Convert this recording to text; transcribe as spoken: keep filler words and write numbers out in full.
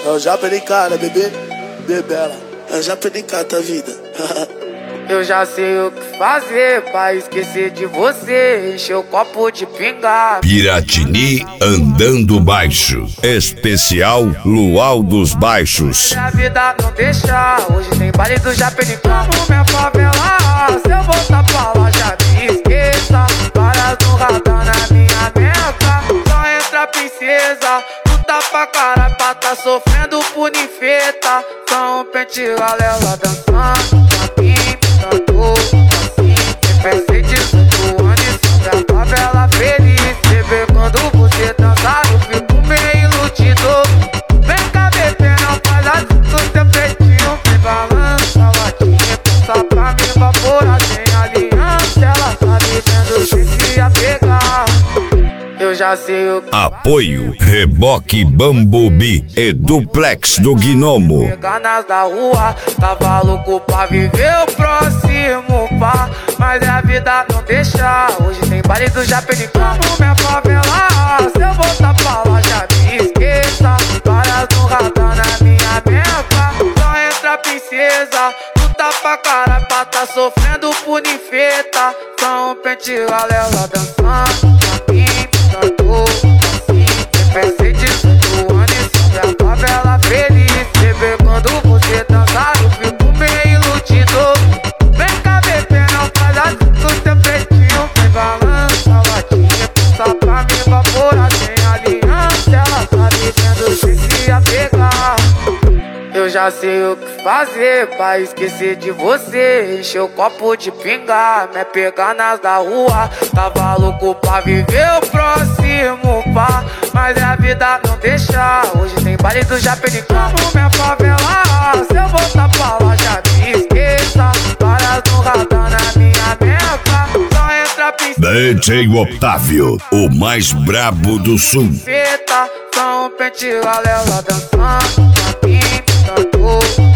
Eu já perdi cara, bebê, bebela. Eu já perdi cara, tua vida. Eu já sei o que fazer pra esquecer de você. Encher o copo de pinga. Piratini andando baixo. Especial Luau dos Baixos. Minha vida não deixa. Hoje tem baile do Japeri como minha favela. Se eu voltar pra lá já me esqueça. Várias no radar na minha meca. Só entra princesa. Luta pra caralho pra tá sofrendo por ninfeta. Só um pente galela dançando. Assim, pensei dezoito anos sobre a favela feliz. Bebê, quando você dançar eu fico meio iludido. Vem cá, bebê, não faz assim com seu peitinho. Vem balança a latinha, passa pra me evaporar. Sem aliança, ela tá me vendo se ia pegar. Eu já sei o que Apoio Reboque Bumblebee e Duplex do Gnomo. pegar nas da rua, tava louco pra viver o próximo pá. Mas a vida não deixa. Hoje tem baile do Japeri como minha favela. Se eu voltar pra lá já me esqueça. Várias no radar na minha meca. Só entra princesa. Luta pra caralho pra tá sofrendo por ninfeta. Só um pente galela dançando. Assim, pensei dezoito anos sobre a favela feliz. Bebê, quando você dançar eu fico meio iludido. Vem cá, bebê, não faz assim com seu peitinho. Vem balança a latinha, passa pra me evaporar. Sem aliança, ela tá me vendo se ia pegar. Eu já sei o que fazer pra esquecer de você. Encher o copo de pinga, me pegar nas da rua. Tava louco pra viver o próximo pá. Mas a vida não deixa. Hoje tem baile do Japeri como minha favela. Se eu voltar pra lá já me esqueça. Várias no radar na minha meca. Só entra princesa. D J Otávio, o mais brabo do sul. Feta, só um pente galela dançando. Pra mim, cantou.